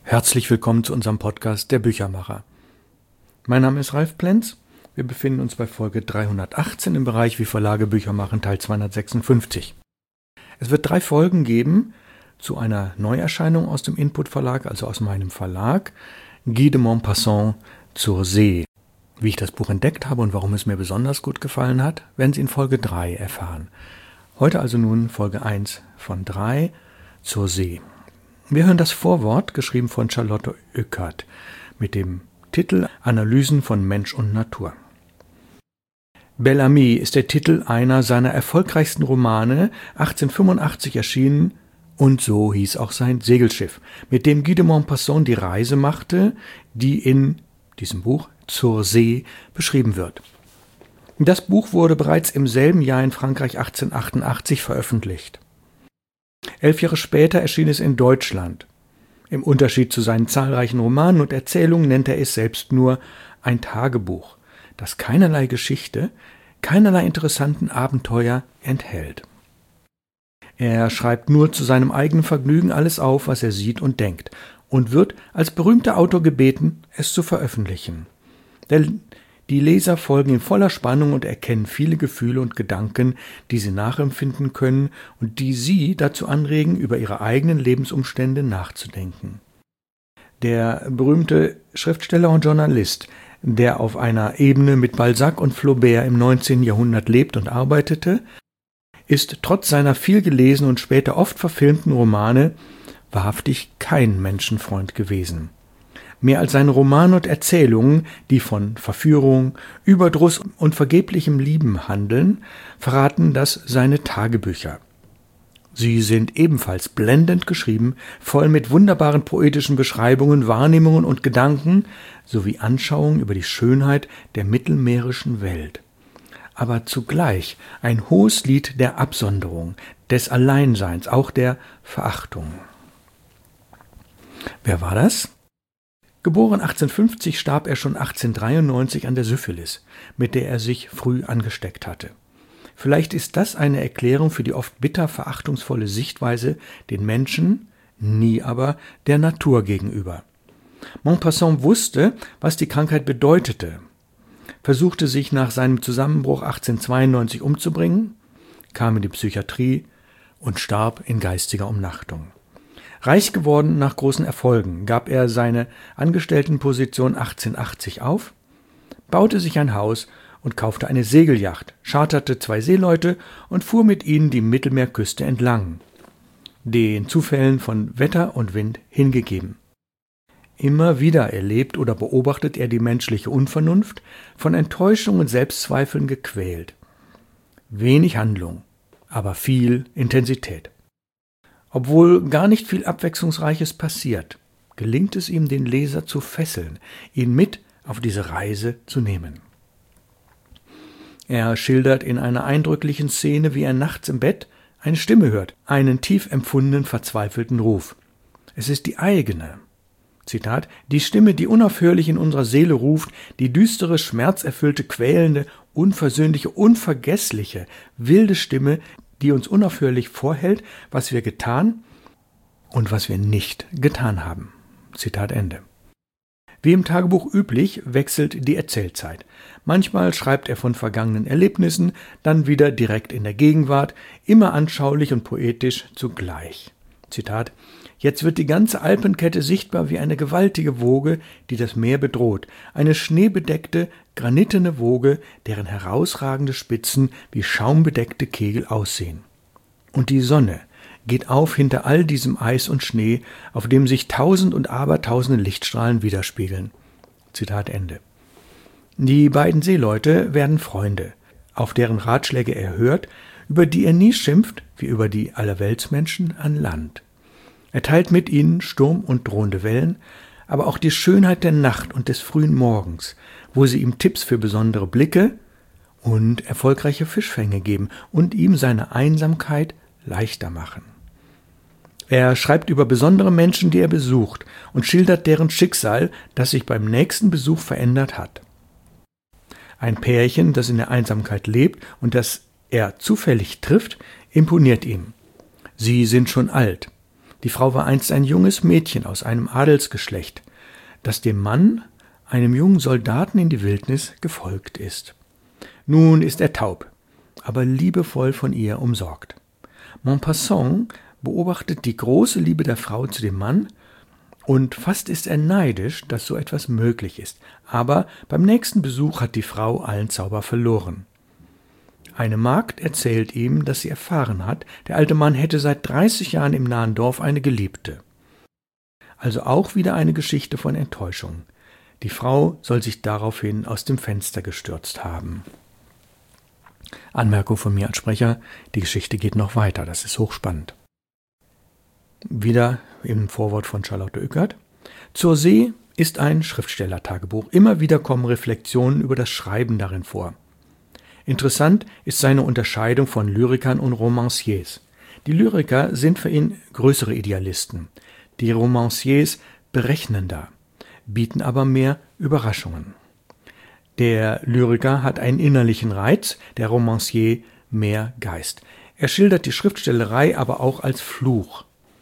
Herzlich willkommen zu unserem Podcast Der Büchermacher. Mein Name ist Ralf Plenz. Wir befinden uns bei Folge 318 im Bereich Wie Verlage Bücher machen, Teil 256. Es wird 3 Folgen geben zu einer Neuerscheinung aus dem Input Verlag, also aus meinem Verlag, Guy de Maupassant zur See. Wie ich das Buch entdeckt habe und warum es mir besonders gut gefallen hat, werden Sie in Folge 3 erfahren. Heute also nun Folge 1 von 3 zur See. Wir hören das Vorwort, geschrieben von Charlotte Oeckert, mit dem Titel Analysen von Mensch und Natur. Bel Ami ist der Titel einer seiner erfolgreichsten Romane, 1885 erschienen, und so hieß auch sein Segelschiff, mit dem Guy de Maupassant die Reise machte, die in diesem Buch zur See beschrieben wird. Das Buch wurde bereits im selben Jahr in Frankreich 1888 veröffentlicht. 11 Jahre später erschien es in Deutschland. Im Unterschied zu seinen zahlreichen Romanen und Erzählungen nennt er es selbst nur ein Tagebuch, das keinerlei Geschichte, keinerlei interessanten Abenteuer enthält. Er schreibt nur zu seinem eigenen Vergnügen alles auf, was er sieht und denkt, und wird als berühmter Autor gebeten, es zu veröffentlichen. Die Leser folgen in voller Spannung und erkennen viele Gefühle und Gedanken, die sie nachempfinden können und die sie dazu anregen, über ihre eigenen Lebensumstände nachzudenken. Der berühmte Schriftsteller und Journalist, der auf einer Ebene mit Balzac und Flaubert im 19. Jahrhundert lebt und arbeitete, ist trotz seiner viel gelesenen und später oft verfilmten Romane wahrhaftig kein Menschenfreund gewesen. Mehr als seine Romane und Erzählungen, die von Verführung, Überdruss und vergeblichem Lieben handeln, verraten das seine Tagebücher. Sie sind ebenfalls blendend geschrieben, voll mit wunderbaren poetischen Beschreibungen, Wahrnehmungen und Gedanken sowie Anschauungen über die Schönheit der mittelmeerischen Welt. Aber zugleich ein hohes Lied der Absonderung, des Alleinseins, auch der Verachtung. Wer war das? Geboren 1850, starb er schon 1893 an der Syphilis, mit der er sich früh angesteckt hatte. Vielleicht ist das eine Erklärung für die oft bitter verachtungsvolle Sichtweise den Menschen, nie aber der Natur gegenüber. Maupassant wusste, was die Krankheit bedeutete, versuchte sich nach seinem Zusammenbruch 1892 umzubringen, kam in die Psychiatrie und starb in geistiger Umnachtung. Reich geworden nach großen Erfolgen, gab er seine Angestelltenposition 1880 auf, baute sich ein Haus und kaufte eine Segelyacht, charterte 2 Seeleute und fuhr mit ihnen die Mittelmeerküste entlang, den Zufällen von Wetter und Wind hingegeben. Immer wieder erlebt oder beobachtet er die menschliche Unvernunft, von Enttäuschung und Selbstzweifeln gequält. Wenig Handlung, aber viel Intensität. Obwohl gar nicht viel Abwechslungsreiches passiert, gelingt es ihm, den Leser zu fesseln, ihn mit auf diese Reise zu nehmen. Er schildert in einer eindrücklichen Szene, wie er nachts im Bett eine Stimme hört, einen tief empfundenen, verzweifelten Ruf. Es ist die eigene. Zitat: Die Stimme, die unaufhörlich in unserer Seele ruft, die düstere, schmerzerfüllte, quälende, unversöhnliche, unvergessliche, wilde Stimme, die uns unaufhörlich vorhält, was wir getan und was wir nicht getan haben. Zitat Ende. Wie im Tagebuch üblich, wechselt die Erzählzeit. Manchmal schreibt er von vergangenen Erlebnissen, dann wieder direkt in der Gegenwart, immer anschaulich und poetisch zugleich. Zitat: Jetzt wird die ganze Alpenkette sichtbar wie eine gewaltige Woge, die das Meer bedroht, eine schneebedeckte, granitene Woge, deren herausragende Spitzen wie schaumbedeckte Kegel aussehen. Und die Sonne geht auf hinter all diesem Eis und Schnee, auf dem sich tausend und abertausende Lichtstrahlen widerspiegeln. Zitat Ende. Die beiden Seeleute werden Freunde, auf deren Ratschläge er hört, über die er nie schimpft, wie über die Allerweltsmenschen an Land. Er teilt mit ihnen Sturm und drohende Wellen, aber auch die Schönheit der Nacht und des frühen Morgens, wo sie ihm Tipps für besondere Blicke und erfolgreiche Fischfänge geben und ihm seine Einsamkeit leichter machen. Er schreibt über besondere Menschen, die er besucht, und schildert deren Schicksal, das sich beim nächsten Besuch verändert hat. Ein Pärchen, das in der Einsamkeit lebt und das er zufällig trifft, imponiert ihm. Sie sind schon alt. Die Frau war einst ein junges Mädchen aus einem Adelsgeschlecht, das dem Mann, einem jungen Soldaten in die Wildnis, gefolgt ist. Nun ist er taub, aber liebevoll von ihr umsorgt. Maupassant beobachtet die große Liebe der Frau zu dem Mann und fast ist er neidisch, dass so etwas möglich ist. Aber beim nächsten Besuch hat die Frau allen Zauber verloren. Eine Magd erzählt ihm, dass sie erfahren hat, der alte Mann hätte seit 30 Jahren im nahen Dorf eine Geliebte. Also auch wieder eine Geschichte von Enttäuschung. Die Frau soll sich daraufhin aus dem Fenster gestürzt haben. Anmerkung von mir als Sprecher, die Geschichte geht noch weiter, das ist hochspannend. Wieder im Vorwort von Charlotte Oeckert. Zur See ist ein Schriftstellertagebuch. Immer wieder kommen Reflexionen über das Schreiben darin vor. Interessant ist seine Unterscheidung von Lyrikern und Romanciers. Die Lyriker sind für ihn größere Idealisten, die Romanciers berechnender, bieten aber mehr Überraschungen. Der Lyriker hat einen innerlichen Reiz, der Romancier mehr Geist. Er schildert die Schriftstellerei aber auch als Fluch.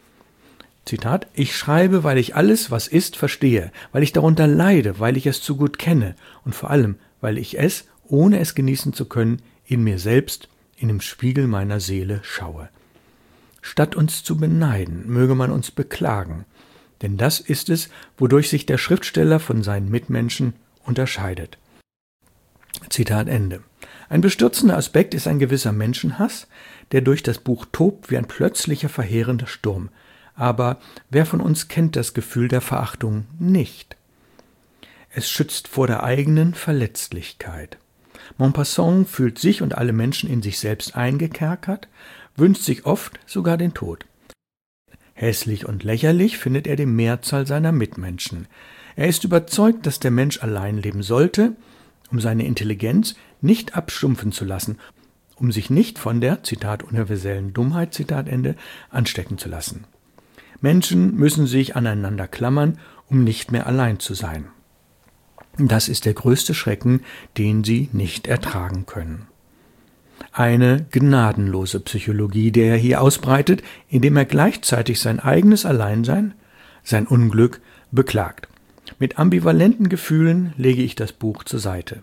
Zitat: Ich schreibe, weil ich alles, was ist, verstehe, weil ich darunter leide, weil ich es zu gut kenne und vor allem, weil ich es, ohne es genießen zu können, in mir selbst, in dem Spiegel meiner Seele schaue. Statt uns zu beneiden, möge man uns beklagen, denn das ist es, wodurch sich der Schriftsteller von seinen Mitmenschen unterscheidet. Zitat Ende. Ein bestürzender Aspekt ist ein gewisser Menschenhass, der durch das Buch tobt wie ein plötzlicher verheerender Sturm. Aber wer von uns kennt das Gefühl der Verachtung nicht? Es schützt vor der eigenen Verletzlichkeit. Maupassant fühlt sich und alle Menschen in sich selbst eingekerkert, wünscht sich oft sogar den Tod. Hässlich und lächerlich findet er die Mehrzahl seiner Mitmenschen. Er ist überzeugt, dass der Mensch allein leben sollte, um seine Intelligenz nicht abstumpfen zu lassen, um sich nicht von der, Zitat, universellen Dummheit, Zitat Ende, anstecken zu lassen. Menschen müssen sich aneinander klammern, um nicht mehr allein zu sein. Das ist der größte Schrecken, den sie nicht ertragen können. Eine gnadenlose Psychologie, die er hier ausbreitet, indem er gleichzeitig sein eigenes Alleinsein, sein Unglück beklagt. Mit ambivalenten Gefühlen lege ich das Buch zur Seite.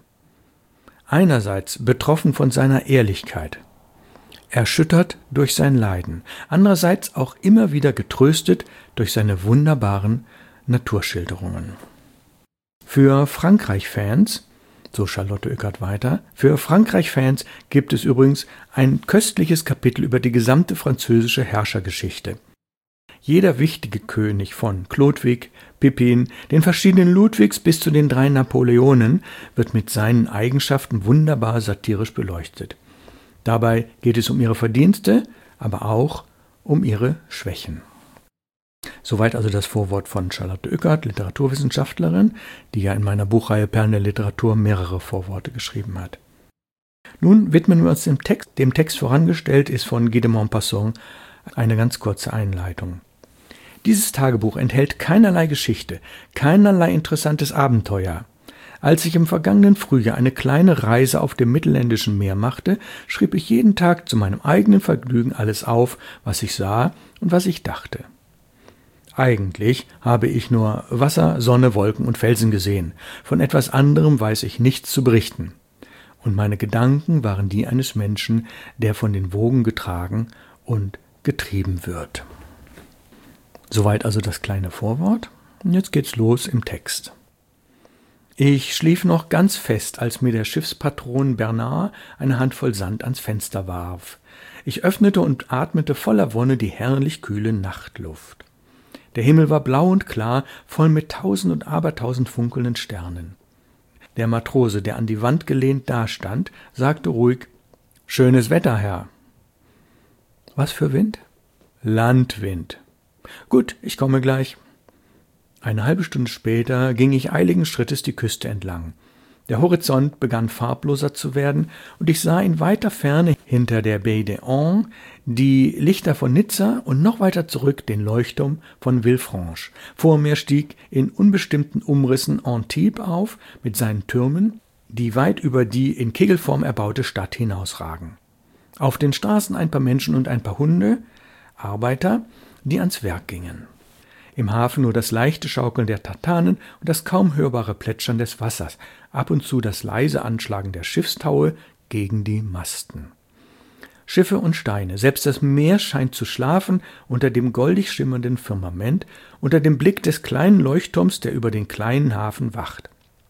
Einerseits betroffen von seiner Ehrlichkeit, erschüttert durch sein Leiden, andererseits auch immer wieder getröstet durch seine wunderbaren Naturschilderungen. Für Frankreich-Fans, so Charlotte Oeckert weiter, für Frankreich-Fans gibt es übrigens ein köstliches Kapitel über die gesamte französische Herrschergeschichte. Jeder wichtige König von Chlodwig, Pippin, den verschiedenen Ludwigs bis zu den 3 Napoleonen wird mit seinen Eigenschaften wunderbar satirisch beleuchtet. Dabei geht es um ihre Verdienste, aber auch um ihre Schwächen. Soweit also das Vorwort von Charlotte Oeckert, Literaturwissenschaftlerin, die ja in meiner Buchreihe Perlen der Literatur mehrere Vorworte geschrieben hat. Nun widmen wir uns dem Text. Dem Text vorangestellt ist von Guy de Maupassant eine ganz kurze Einleitung. Dieses Tagebuch enthält keinerlei Geschichte, keinerlei interessantes Abenteuer. Als ich im vergangenen Frühjahr eine kleine Reise auf dem Mittelländischen Meer machte, schrieb ich jeden Tag zu meinem eigenen Vergnügen alles auf, was ich sah und was ich dachte. Eigentlich habe ich nur Wasser, Sonne, Wolken und Felsen gesehen. Von etwas anderem weiß ich nichts zu berichten. Und meine Gedanken waren die eines Menschen, der von den Wogen getragen und getrieben wird. Soweit also das kleine Vorwort. Und jetzt geht's los im Text. Ich schlief noch ganz fest, als mir der Schiffspatron Bernard eine Handvoll Sand ans Fenster warf. Ich öffnete und atmete voller Wonne die herrlich kühle Nachtluft. Der Himmel war blau und klar, voll mit 1000 und abertausend funkelnden Sternen. Der Matrose, der an die Wand gelehnt dastand, sagte ruhig: »Schönes Wetter, Herr.« »Was für Wind?« »Landwind.« »Gut, ich komme gleich.« Eine halbe Stunde später ging ich eiligen Schrittes die Küste entlang. Der Horizont begann farbloser zu werden, und ich sah in weiter Ferne hinter der Baie d'Ain die Lichter von Nizza und noch weiter zurück den Leuchtturm von Villefranche. Vor mir stieg in unbestimmten Umrissen Antibes auf mit seinen Türmen, die weit über die in Kegelform erbaute Stadt hinausragen. Auf den Straßen ein paar Menschen und ein paar Hunde, Arbeiter, die ans Werk gingen. Im Hafen nur das leichte Schaukeln der Tartanen und das kaum hörbare Plätschern des Wassers, ab und zu das leise Anschlagen der Schiffstaue gegen die Masten. Schiffe und Steine, selbst das Meer scheint zu schlafen unter dem goldig schimmernden Firmament, unter dem Blick des kleinen Leuchtturms, der über den kleinen Hafen wacht.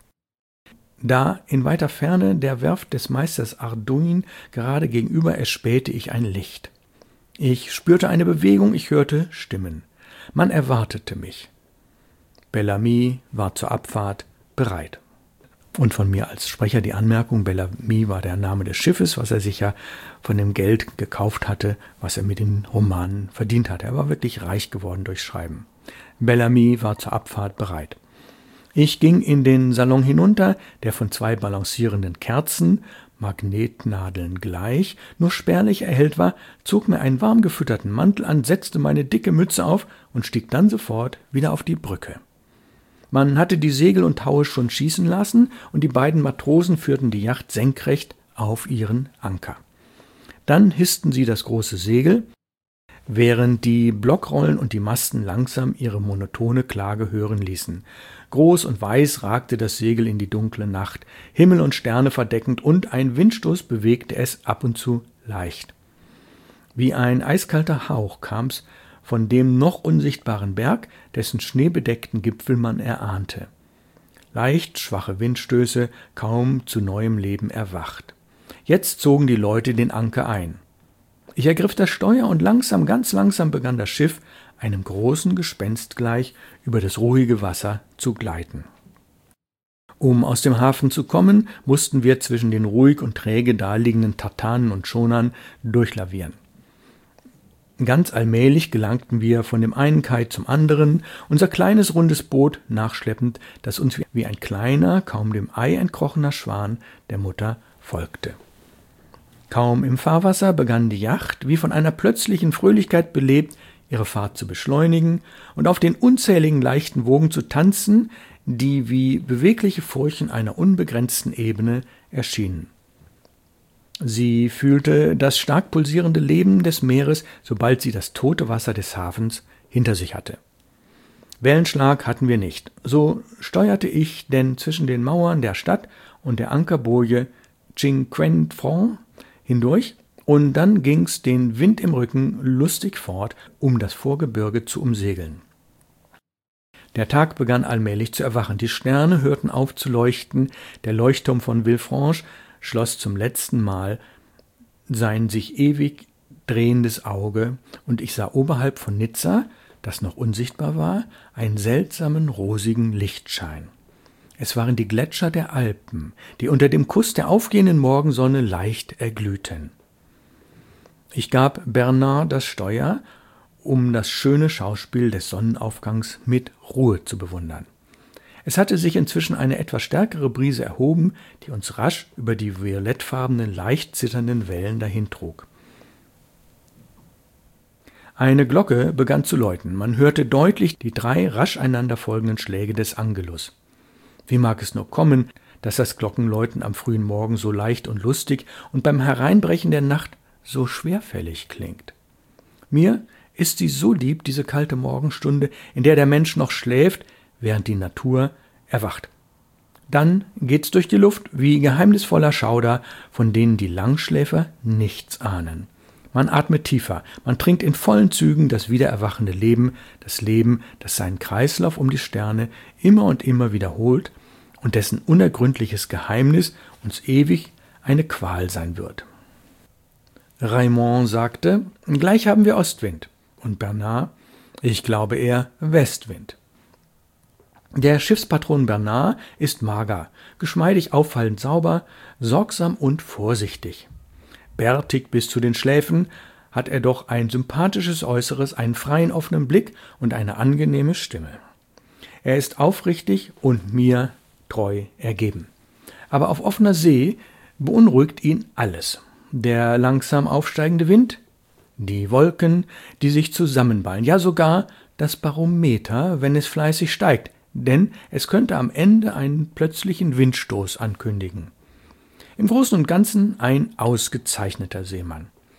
Da in weiter Ferne der Werft des Meisters Arduin gerade gegenüber erspähte ich ein Licht. Ich spürte eine Bewegung, ich hörte Stimmen. Man erwartete mich. Bel-Ami war zur Abfahrt bereit. Und von mir als Sprecher die Anmerkung, Bel-Ami war der Name des Schiffes, was er sich ja von dem Geld gekauft hatte, was er mit den Romanen verdient hatte. Er war wirklich reich geworden durchs Schreiben. Bel-Ami war zur Abfahrt bereit. Ich ging in den Salon hinunter, der von 2 balancierenden Kerzen, Magnetnadeln gleich, nur spärlich erhellt war, zog mir einen warm gefütterten Mantel an, setzte meine dicke Mütze auf und stieg dann sofort wieder auf die Brücke. Man hatte die Segel und Taue schon schießen lassen und die beiden Matrosen führten die Yacht senkrecht auf ihren Anker. Dann hissten sie das große Segel, während die Blockrollen und die Masten langsam ihre monotone Klage hören ließen. Groß und weiß ragte das Segel in die dunkle Nacht, Himmel und Sterne verdeckend, und ein Windstoß bewegte es ab und zu leicht. Wie ein eiskalter Hauch kam's von dem noch unsichtbaren Berg, dessen schneebedeckten Gipfel man erahnte. Leicht schwache Windstöße, kaum zu neuem Leben erwacht. Jetzt zogen die Leute den Anker ein. Ich ergriff das Steuer und langsam, ganz langsam begann das Schiff, einem großen Gespenst gleich, über das ruhige Wasser zu gleiten. Um aus dem Hafen zu kommen, mussten wir zwischen den ruhig und träge daliegenden Tartanen und Schonern durchlavieren. Ganz allmählich gelangten wir von dem einen Kai zum anderen, unser kleines rundes Boot nachschleppend, das uns wie ein kleiner, kaum dem Ei entkrochener Schwan der Mutter folgte. Kaum im Fahrwasser begann die Yacht, wie von einer plötzlichen Fröhlichkeit belebt, ihre Fahrt zu beschleunigen und auf den unzähligen leichten Wogen zu tanzen, die wie bewegliche Furchen einer unbegrenzten Ebene erschienen. Sie fühlte das stark pulsierende Leben des Meeres, sobald sie das tote Wasser des Hafens hinter sich hatte. Wellenschlag hatten wir nicht. So steuerte ich denn zwischen den Mauern der Stadt und der Ankerboje Cinquecento hindurch, und dann ging's den Wind im Rücken lustig fort, um das Vorgebirge zu umsegeln. Der Tag begann allmählich zu erwachen, die Sterne hörten auf zu leuchten, der Leuchtturm von Villefranche schloss zum letzten Mal sein sich ewig drehendes Auge, und ich sah oberhalb von Nizza, das noch unsichtbar war, einen seltsamen rosigen Lichtschein. Es waren die Gletscher der Alpen, die unter dem Kuss der aufgehenden Morgensonne leicht erglühten. Ich gab Bernard das Steuer, um das schöne Schauspiel des Sonnenaufgangs mit Ruhe zu bewundern. Es hatte sich inzwischen eine etwas stärkere Brise erhoben, die uns rasch über die violettfarbenen, leicht zitternden Wellen dahintrug. Eine Glocke begann zu läuten. Man hörte deutlich die 3 rasch einander folgenden Schläge des Angelus. Wie mag es nur kommen, dass das Glockenläuten am frühen Morgen so leicht und lustig und beim Hereinbrechen der Nacht so schwerfällig klingt? Mir ist sie so lieb, diese kalte Morgenstunde, in der der Mensch noch schläft, während die Natur erwacht. Dann geht's durch die Luft wie geheimnisvoller Schauder, von denen die Langschläfer nichts ahnen. Man atmet tiefer, man trinkt in vollen Zügen das wiedererwachende Leben, das seinen Kreislauf um die Sterne immer und immer wiederholt und dessen unergründliches Geheimnis uns ewig eine Qual sein wird. Raymond sagte, gleich haben wir Ostwind, und Bernard, ich glaube eher Westwind. Der Schiffspatron Bernard ist mager, geschmeidig auffallend sauber, sorgsam und vorsichtig. Bärtig bis zu den Schläfen hat er doch ein sympathisches Äußeres, einen freien, offenen Blick und eine angenehme Stimme. Er ist aufrichtig und mir treu ergeben. Aber auf offener See beunruhigt ihn alles. Der langsam aufsteigende Wind, die Wolken, die sich zusammenballen, ja sogar das Barometer, wenn es fleißig steigt, denn es könnte am Ende einen plötzlichen Windstoß ankündigen. Im Großen und Ganzen ein ausgezeichneter Seemann.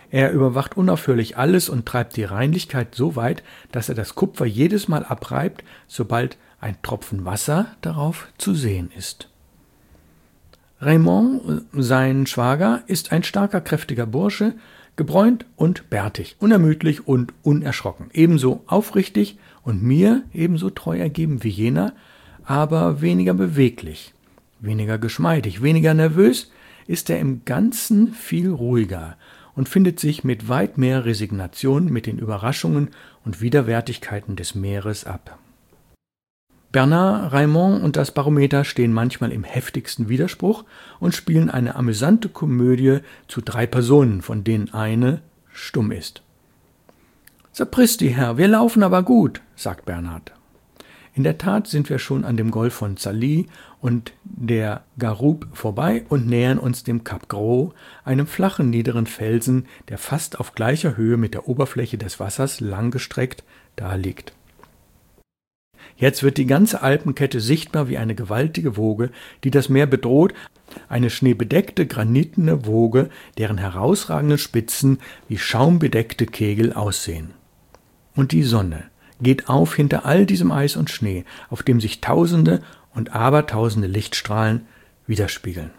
Er überwacht unaufhörlich alles und treibt die Reinlichkeit so weit, dass er das Kupfer jedes Mal abreibt, sobald ein Tropfen Wasser darauf zu sehen ist. Raymond, sein Schwager, ist ein starker, kräftiger Bursche, gebräunt und bärtig, unermüdlich und unerschrocken, ebenso aufrichtig und mir ebenso treu ergeben wie jener, aber weniger beweglich, weniger geschmeidig, weniger nervös, ist er im Ganzen viel ruhiger und findet sich mit weit mehr Resignation mit den Überraschungen und Widerwärtigkeiten des Meeres ab. Bernard, Raymond und das Barometer stehen manchmal im heftigsten Widerspruch und spielen eine amüsante Komödie zu 3 Personen, von denen eine stumm ist. »Sapristi, Herr, wir laufen aber gut«, sagt Bernard. In der Tat sind wir schon an dem Golf von Tsallis und der Garoupe vorbei und nähern uns dem Cap Gros, einem flachen, niederen Felsen, der fast auf gleicher Höhe mit der Oberfläche des Wassers langgestreckt daliegt. Jetzt wird die ganze Alpenkette sichtbar wie eine gewaltige Woge, die das Meer bedroht, eine schneebedeckte, granitene Woge, deren herausragende Spitzen wie schaumbedeckte Kegel aussehen. Und die Sonne geht auf hinter all diesem Eis und Schnee, auf dem sich Tausende und Abertausende Lichtstrahlen widerspiegeln.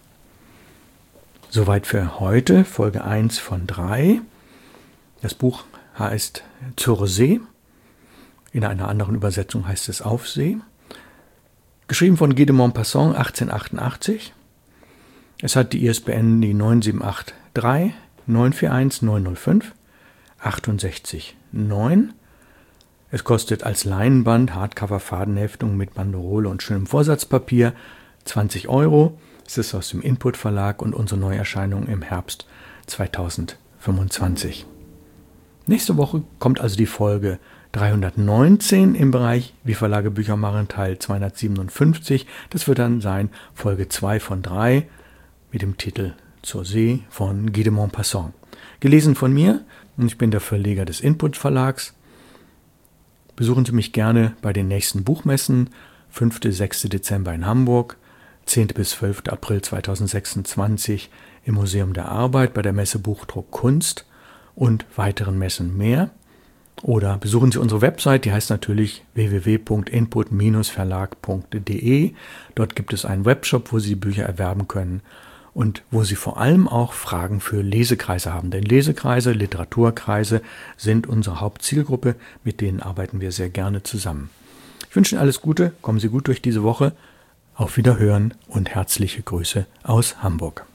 Soweit für heute, Folge 1 von 3. Das Buch heißt Zur See. In einer anderen Übersetzung heißt es Auf See. Geschrieben von Guy de Maupassant 1888. Es hat die ISBN die 9783 941 905 68 9. Es kostet als Leinenband, Hardcover-Fadenheftung mit Banderole und schönem Vorsatzpapier 20 €. Es ist aus dem Input Verlag und unsere Neuerscheinung im Herbst 2025. Nächste Woche kommt also die Folge 319 im Bereich Wie Verlage Bücher machen, Teil 257. Das wird dann sein Folge 2 von 3 mit dem Titel Zur See von Guy de Maupassant. Gelesen von mir und ich bin der Verleger des Input Verlags. Besuchen Sie mich gerne bei den nächsten Buchmessen, 5. bis 6. Dezember in Hamburg, 10. bis 12. April 2026 im Museum der Arbeit bei der Messe Buchdruck Kunst und weiteren Messen mehr. Oder besuchen Sie unsere Website, die heißt natürlich www.input-verlag.de. Dort gibt es einen Webshop, wo Sie Bücher erwerben können und wo Sie vor allem auch Fragen für Lesekreise haben. Denn Lesekreise, Literaturkreise sind unsere Hauptzielgruppe, mit denen arbeiten wir sehr gerne zusammen. Ich wünsche Ihnen alles Gute, kommen Sie gut durch diese Woche. Auf Wiederhören und herzliche Grüße aus Hamburg.